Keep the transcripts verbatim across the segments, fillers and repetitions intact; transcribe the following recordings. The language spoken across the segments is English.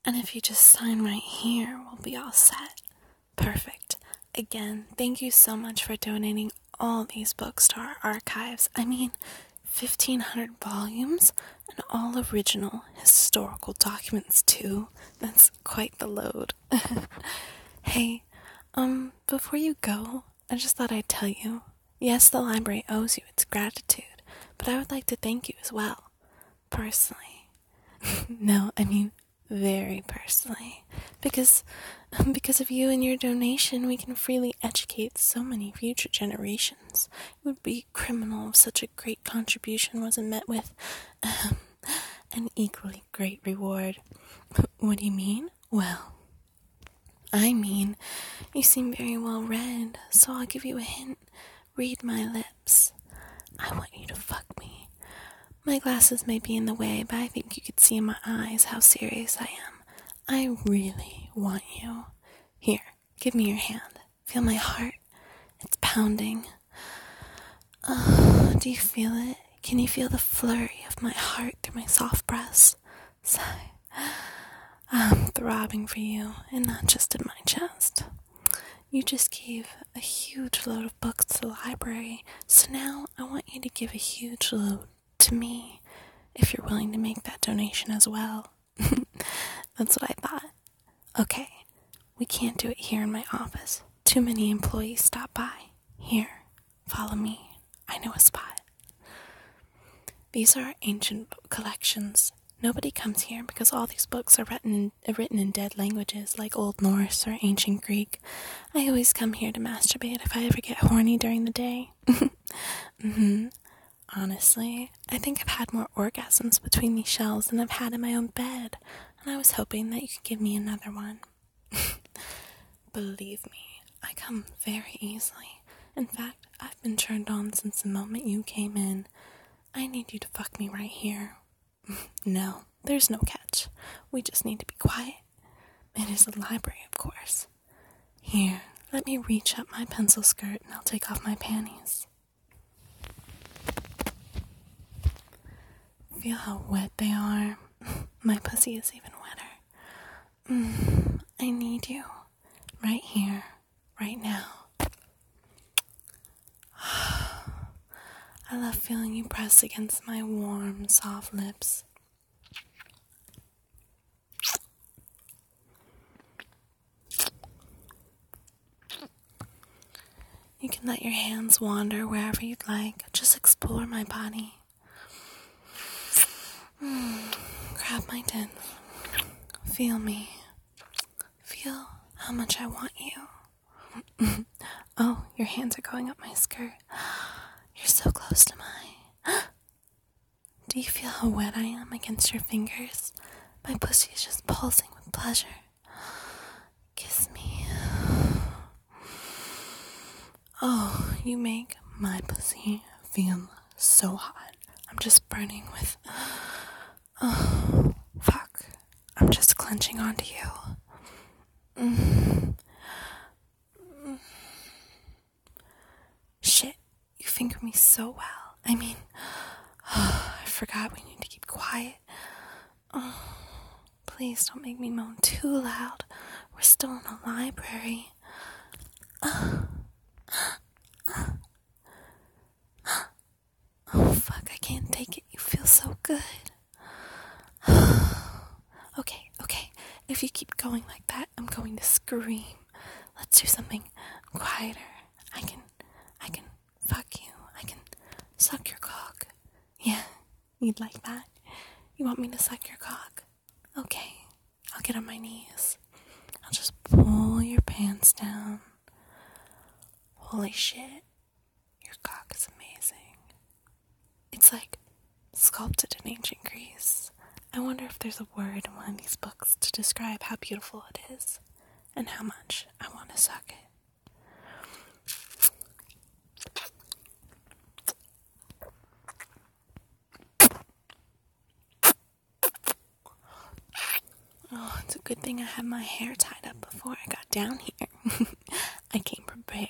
And if you just sign right here, we'll be all set. Perfect. Again, thank you so much for donating all these books to our archives. I mean, fifteen hundred volumes and all original historical documents too. That's quite the load. Hey, um, before you go, I just thought I'd tell you, yes, the library owes you its gratitude, but I would like to thank you as well, personally. No, I mean, very personally, because because of you and your donation, we can freely educate so many future generations. It would be criminal if such a great contribution wasn't met with um, an equally great reward. What do you mean? Well, I mean, you seem very well read, so I'll give you a hint. Read my lips. I want you to fuck me. My glasses may be in the way, but I think you could see in my eyes how serious I am. I really want you. Here, give me your hand. Feel my heart. It's pounding. Oh, do you feel it? Can you feel the flurry of my heart through my soft breasts? Sigh. I'm throbbing for you, and not just in my chest. You just gave a huge load of books to the library, so now I want you to give a huge load to me, if you're willing to make that donation as well. That's what I thought. Okay, we can't do it here in my office. Too many employees stop by. Here, follow me. I know a spot. These are our ancient book collections. Nobody comes here because all these books are written in, written in dead languages like Old Norse or Ancient Greek. I always come here to masturbate if I ever get horny during the day. mm-hmm. Honestly, I think I've had more orgasms between these shelves than I've had in my own bed, and I was hoping that you could give me another one. Believe me, I come very easily. In fact, I've been turned on since the moment you came in. I need you to fuck me right here. No, there's no catch. We just need to be quiet. It is a library, of course. Here, let me reach up my pencil skirt and I'll take off my panties. Feel how wet they are. My pussy is even wetter. Mm, I need you. Right here. Right now. I love feeling you press against my warm, soft lips. You can let your hands wander wherever you'd like. Just explore my body. Mm, grab my tits. Feel me. Feel how much I want you. Oh, your hands are going up my skirt. You're so close to mine. Do you feel how wet I am against your fingers? My pussy is just pulsing with pleasure. Kiss me. Oh, you make my pussy feel so hot. I'm just burning with... Oh, fuck. I'm just clenching onto you. Mm. Mm. Shit, you finger me so well. I mean, oh, I forgot we need to keep quiet. Oh, please don't make me moan too loud. We're still in a library. Oh, fuck, I can't take it. You feel so good. Okay, okay. If you keep going like that, I'm going to scream. Let's do something quieter. I can, I can fuck you. I can suck your cock. Yeah, you'd like that? You want me to suck your cock? Okay, I'll get on my knees. I'll just pull your pants down. Holy shit, your cock is amazing. It's like sculpted in ancient Greece. I wonder if there's a word in one of these books to describe how beautiful it is and how much I want to suck it. Oh, it's a good thing I had my hair tied up before I got down here. I came prepared.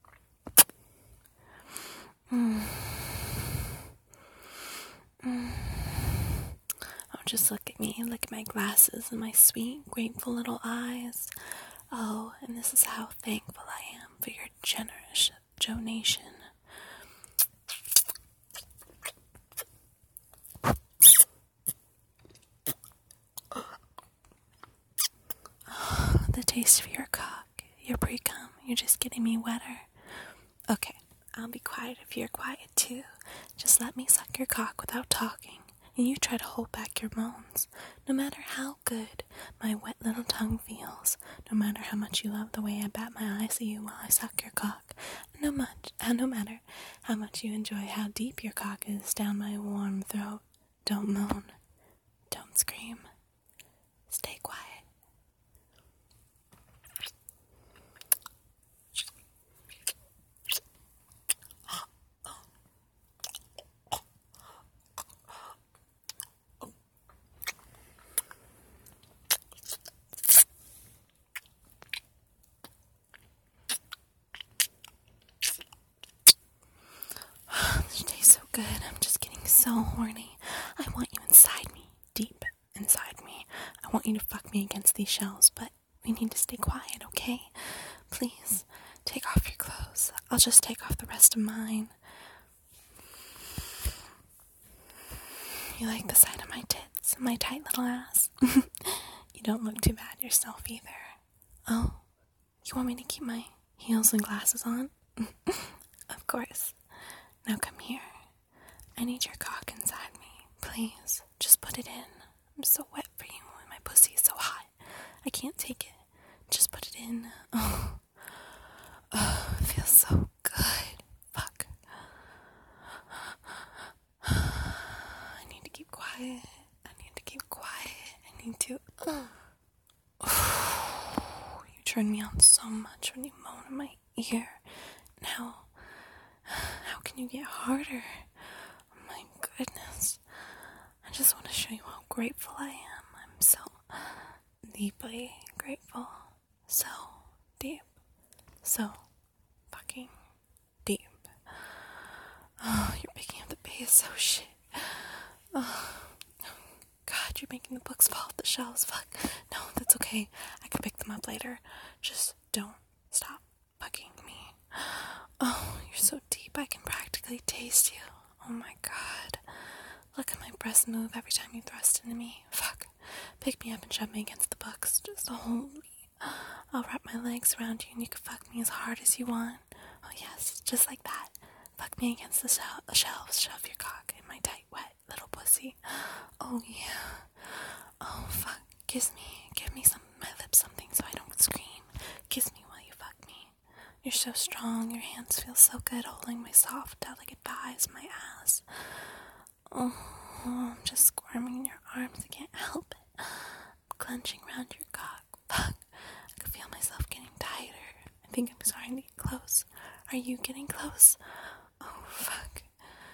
Mm. Mm. just look at me, look at my glasses and my sweet, grateful little eyes. Oh, and this is how thankful I am for your generous donation. The taste of your cock, your pre-cum, you're just getting me wetter. Okay, I'll be quiet if you're quiet too. Just let me suck your cock without talking, and you try to hold back your moans. No matter how good my wet little tongue feels, no matter how much you love the way I bat my eyes at you while I suck your cock, no much, uh, no matter how much you enjoy how deep your cock is down my warm throat, don't moan, don't scream, stay quiet. This tastes so good. I'm just getting so horny. I want you inside me, deep inside me. I want you to fuck me against these shelves, but we need to stay quiet, okay? Please, take off your clothes. I'll just take off the rest of mine. You like the sight of my tits, my tight little ass? You don't look too bad yourself either. Oh, you want me to keep my heels and glasses on? Of course. Now come here. I need your cock inside me. Please, just put it in. I'm so wet for you and my pussy is so hot. I can't take it. Just put it in. Oh, oh, it feels so good. Fuck. I need to keep quiet. I need to keep quiet. I need to... Oh, you turn me on so much when you moan in my ear. Now... How can you get harder? Oh my goodness. I just want to show you how grateful I am. I'm so deeply grateful. So deep. So fucking deep. Oh, you're picking up the pace. Oh shit. Oh, God, you're making the books fall off the shelves. Fuck. No, that's okay. I can pick them up later. Just don't stop fucking me. Oh, you're so deep, I can practically taste you. Oh my God. Look at my breasts move every time you thrust into me. Fuck. Pick me up and shove me against the books. Just hold me. I'll wrap my legs around you and you can fuck me as hard as you want. Oh yes, just like that. Fuck me against the shel- shelves. Shove your cock in my tight, wet little pussy. Oh yeah. Oh fuck. Kiss me. Give me some, my lips something so I don't scream. Kiss me while you fuck me. You're so strong, your hands feel so good holding my soft, delicate thighs, my ass. Oh, I'm just squirming in your arms, I can't help it. I'm clenching around your cock. Fuck, I can feel myself getting tighter. I think I'm starting to get close. Are you getting close? Oh, fuck.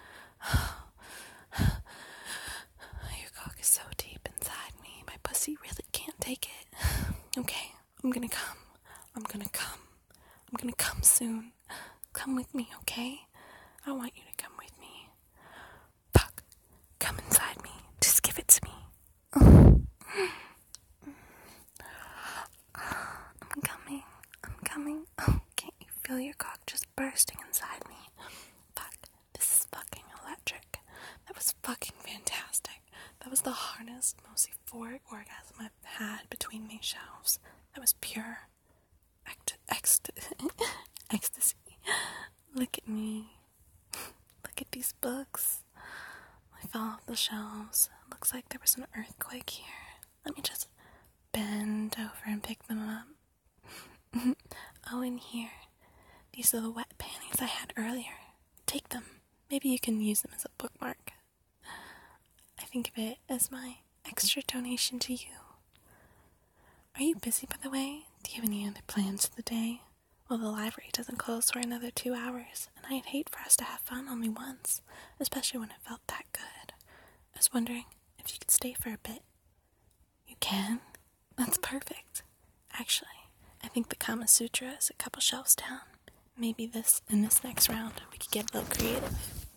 Your cock is so deep inside me, my pussy really can't take it. Okay, I'm gonna come. I'm gonna come. I'm gonna come soon. Come with me, okay? I want you to come with me. Fuck. Come inside me. Just give it to me. I'm coming. I'm coming. Oh, can't you feel your cock just bursting inside me? Fuck. This is fucking electric. That was fucking fantastic. That was the hardest, most euphoric orgasm I've had between these shelves. That was pure Ect- ext- ecstasy. Look at me. Look at these books. They fell off the shelves. Looks like there was an earthquake here. Let me just bend over and pick them up. Oh, in here. These are the wet panties I had earlier. Take them. Maybe you can use them as a bookmark. I think of it as my extra donation to you. Are you busy, by the way? Do you have any other plans for the day? Well, the library doesn't close for another two hours, and I'd hate for us to have fun only once, especially when it felt that good. I was wondering if you could stay for a bit. You can? That's perfect. Actually, I think the Kama Sutra is a couple shelves down. Maybe this, in this next round, we could get a little creative.